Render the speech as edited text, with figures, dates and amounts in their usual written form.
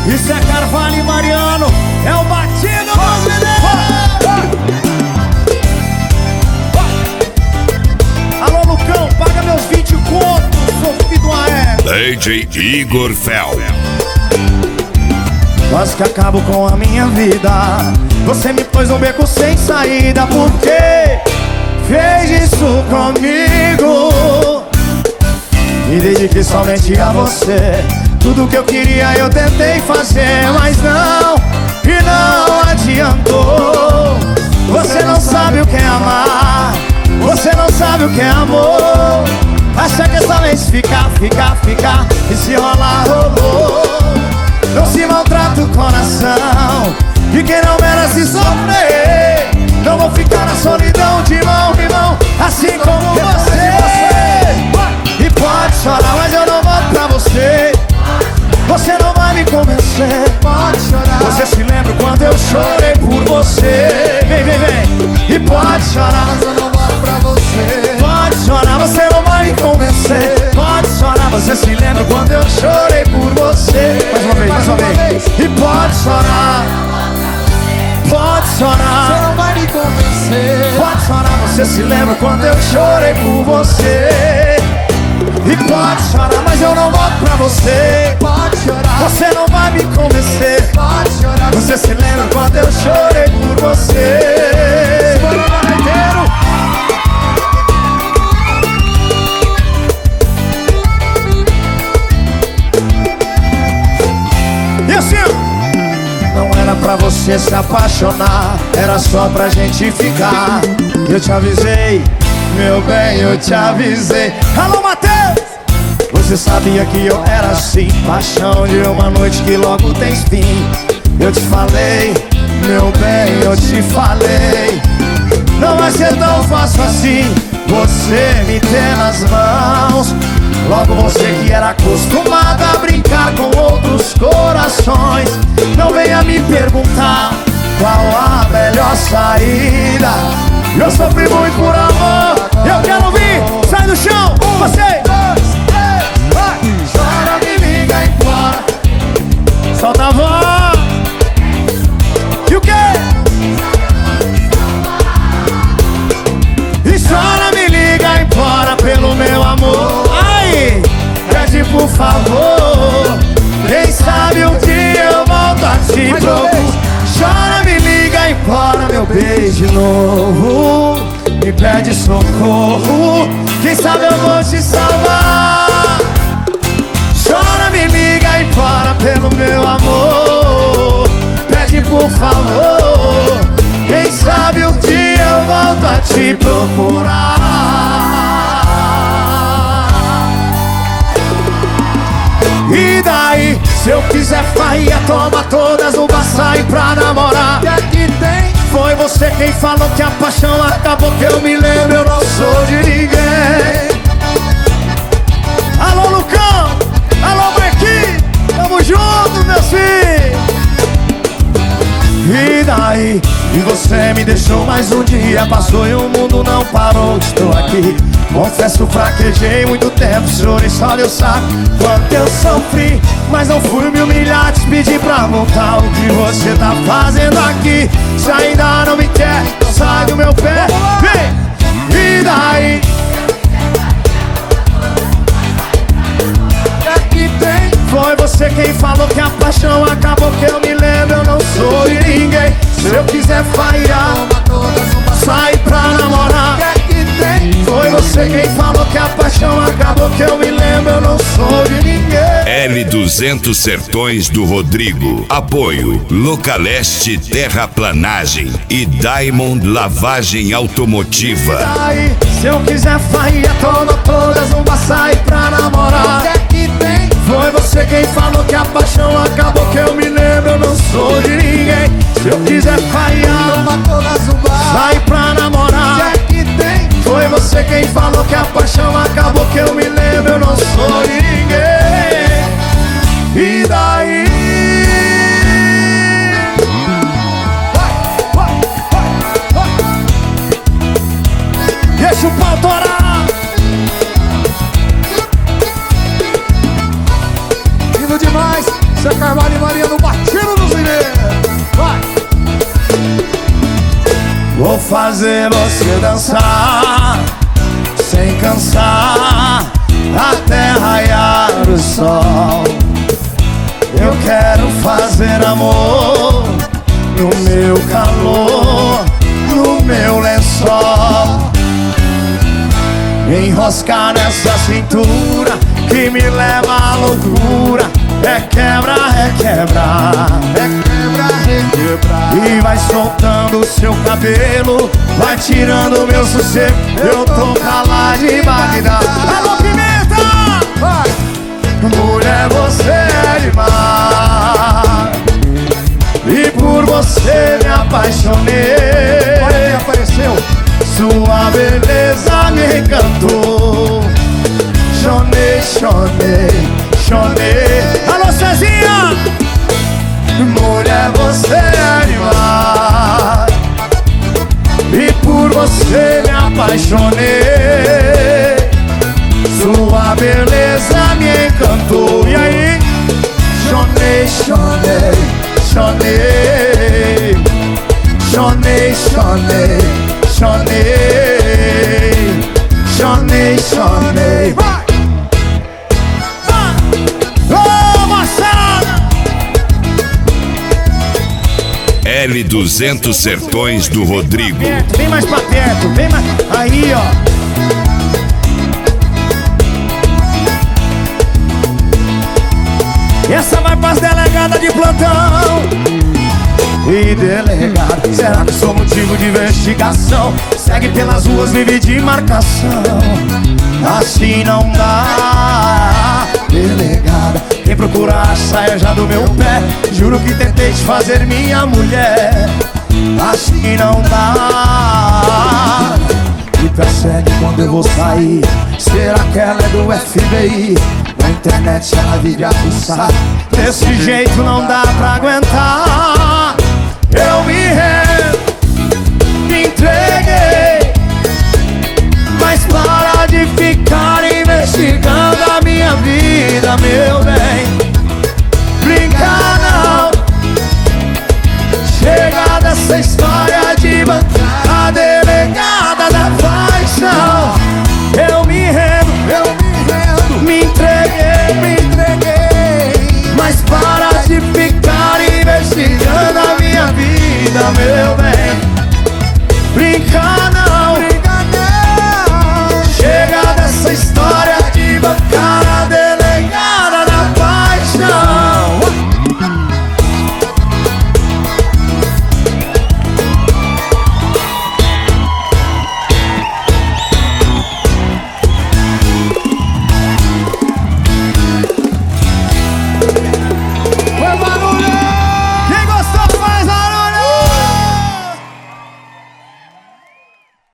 Isso é Carvalho e Mariano, é o batido brasileiro. Alô Lucão, paga meus 20 contos, sou filho do Aé. DJ Igor Fel. Quase que acabo com a minha vida. Você me pôs um beco sem saída. Por que fez isso comigo? Me dediquei somente a você. Tudo que eu queria eu tentei fazer, mas não, e não adiantou. Você não sabe o que é amar, você não sabe o que é amor. Acha que é somente ficar, e se rolar, rolou. Não se maltrata o coração de quem não merece sofrer. Não vou ficar na solidão de mão em mão, assim como você. E pode chorar, mas eu não volto pra você. Você não vai me convencer. Pode chorar. Você se lembra quando eu chorei por você? Vem, vem, vem. E pode chorar, mas eu não volto pra você. Pode chorar, você não vai me convencer. Pode chorar, você se lembra quando eu chorei por você? Mais uma vez, mais uma vez. E pode chorar, pode chorar, você não vai me convencer. Pode chorar, você se lembra quando eu chorei por você? E pode chorar, mas eu não volto pra você. Pode chorar, você não vai me convencer. Pode chorar, você se lembra quando eu chorei por você? Bora, barateiro! E assim, não era pra você se apaixonar, era só pra gente ficar. Eu te avisei, meu bem, eu te avisei. Alô, Matheus! Você sabia que eu era assim, paixão de uma noite que logo tem fim. Eu te falei, meu bem, eu te falei. Não vai ser tão fácil assim você me ter nas mãos. Logo você que era acostumada a brincar com outros corações. Não venha me perguntar qual a melhor saída. Eu sofri muito por amor. Eu quero ouvir, sai do chão, você. 2, 3, vai. Chora, me liga, embora. Solta a voz. E o quê? E chora, me liga, embora pelo meu amor. Ai, pede por favor. Quem sabe um dia eu volto a te procurar. Chora, me liga, embora, meu beijo novo. Me pede socorro, quem sabe eu vou te salvar. Chora, me liga, implora pelo meu amor. Pede por favor, quem sabe um dia eu volto a te procurar. E daí, se eu quiser faia, toma todas, não vai sair pra namorar. E aqui tem. Foi você quem falou que a paixão acabou, que eu me lembro, eu não sou de ninguém. Alô, Lucão! Alô, Brequim! Tamo junto, meus filhos! E daí? E você me deixou mais um dia, passou e o mundo não parou. Estou aqui, confesso, fraquejei muito tempo, chorei, só Deus sabe quanto eu sofri. Mas não fui me humilhar, te pedir pra voltar. O que você tá fazendo aqui? Se ainda não me quer, não sai do meu pé. Vem! E daí? E aqui tem. Foi você quem falou que a paixão acabou, que eu me lembro, eu não sou de ninguém. Se eu quiser falhar, sai pra namorar. E aqui tem. Foi você quem falou que a paixão acabou, que eu me lembro, eu não sou de ninguém. L200 Sertões do Rodrigo. Apoio Localeste Terraplanagem e Diamond Lavagem Automotiva. E daí, se eu quiser faia, toma todas, não vai sair pra namorar. E aqui tem. Foi você quem falou que a paixão acabou, que eu me lembro, eu não sou de ninguém. Se eu quiser faia, toma todas, não vai sair pra namorar. E aqui tem. Foi você quem falou que a paixão acabou, que eu me lembro, eu não sou de ninguém. E daí? Deixa o pau torar. Lindo demais, Zé Carvalho e Mariano. fazer você dançar sem cansar até raiar o sol. Eu quero fazer amor no meu calor, no meu lençol. Enroscar nessa cintura que me leva à loucura. É quebra, é quebra, é quebra, é quebra. E vai soltando o seu cabelo, vai tirando o meu sossego. Eu tô pra lá de Bagdá. Alô, Pimenta! Vai! Mulher, você é demais, e por você me apaixonei. Olha quem apareceu. Sua beleza me encantou. Chonei, chonei, chonei. Alô, Cezinha! Mulher, você é demais, e por você me apaixonei. Sua beleza me encantou. E aí? Chonei, chonei, chonei. Chonei, chonei, chonei. Chonei, chonei. Vai! Ô, moçada! L200 Sertões do Rodrigo. Vem mais pra perto, vem mais. Aí, ó. Essa vai pras delegadas de plantão. E delegado, será que sou motivo de investigação? Segue pelas ruas, vive de marcação. Assim não dá, delegada. Quem procura a saia já do meu pé. Juro que tentei te fazer minha mulher. Assim não dá. Me persegue quando eu vou sair. Será que ela é do FBI? Na internet ela vive a pulsar. Desse jeito não dá pra aguentar. Eu me